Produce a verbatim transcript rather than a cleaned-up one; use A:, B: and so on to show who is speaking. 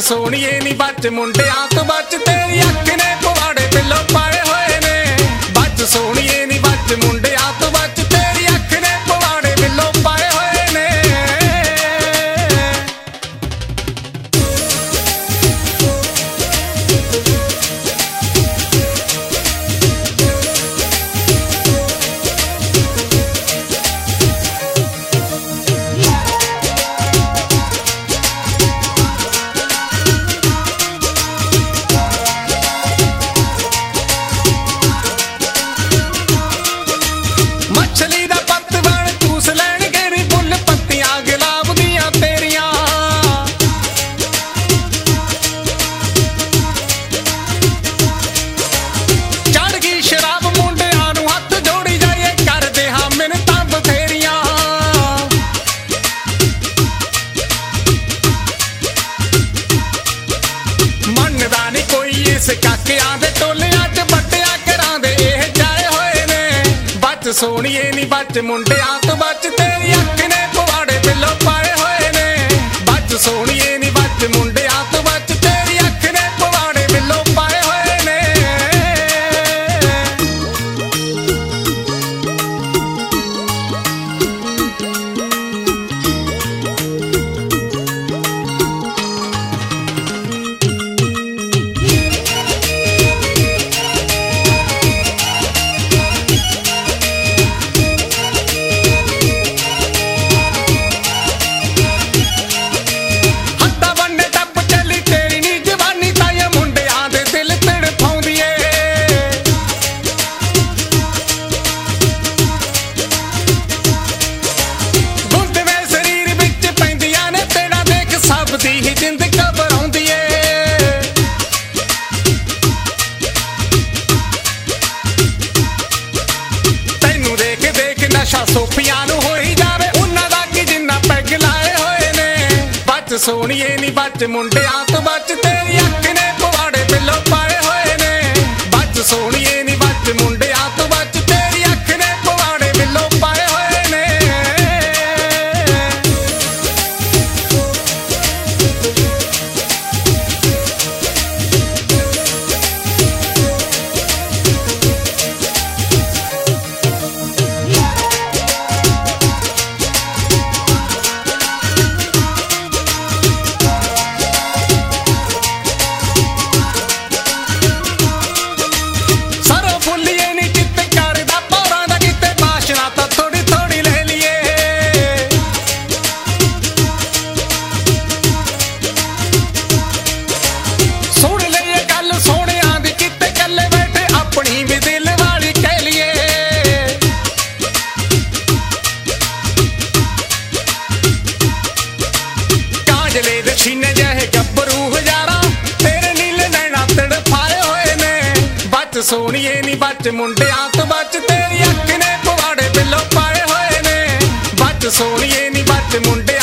A: सोहणीए नी बच मुंडियां तो बच, तेरी अख ने पवाड़े बिल्लो पाए होए ने। बच सोहणीए नी बच मुंडियां तो बच, तेरी अख ने पवाड़े बिल्लो पाए होए ने। मछली दा पत्त बण चूस लैणगे नी फुल पत्तियां गुलाब दियां तेरियां। चढ़ गई शराब मुंडियां नूं हत्थ जोड़ी जाइए, करदे हां मिन्नतां बथेरियां। मनदा नी कोई इस काकियां दे टोलियां च बट्टियां घरां दे इह जाए होए ने। बच सोहणीए नी बच मुंडियां तो बच, तेरी अख ने पवाड़े बिल्लो पाए होए ने। बच सोहणीए नी बच मुंडियां तो बच, तेरी अख ने पवाड़े बिल्लो पाए होए ने। हत्था बन्ने टप चली तेरी नी जवानी, ताइयों मुंडियां दे दिल तड़फाउंदी ए। गुंदवे शरीर विच पैंदियां ने, तेरा देख सब दी ही जिंद घबराउंदी ए। तैनू देख देख नशा सोफियां नूं होई जावे, उन्हां दा की जिन्ना पैग लाए होए ने। बच सोहणीए नी बच मुंडियां तो बच, तेरी अख ने पवाड़े बिल्लो पाए होए ने। बच सोहणीए नी बच मुंडियां तो बच, तेरी अख ने पवाड़े बिल्लो पाए होए ने। सरो फुल्लीए नी चित्त करदा पौरां दा, किते बाशना तां थोड़ी थोड़ी ले लीए। सुण लईए गल सोहणियां दी, किते कल्ले बैठे अपनी भी दिल वाली कह लीए। काजले दे सीने जहे गब्बरू हजारां, तेरे नीले नैना तड़फाए होए ने। बच सोहणीए नी बच मुंडियां तो बच, तेरी अख ने पवाड़े बिल्लो पाए होए ने। बच सोहणीए नी बच मुंडियां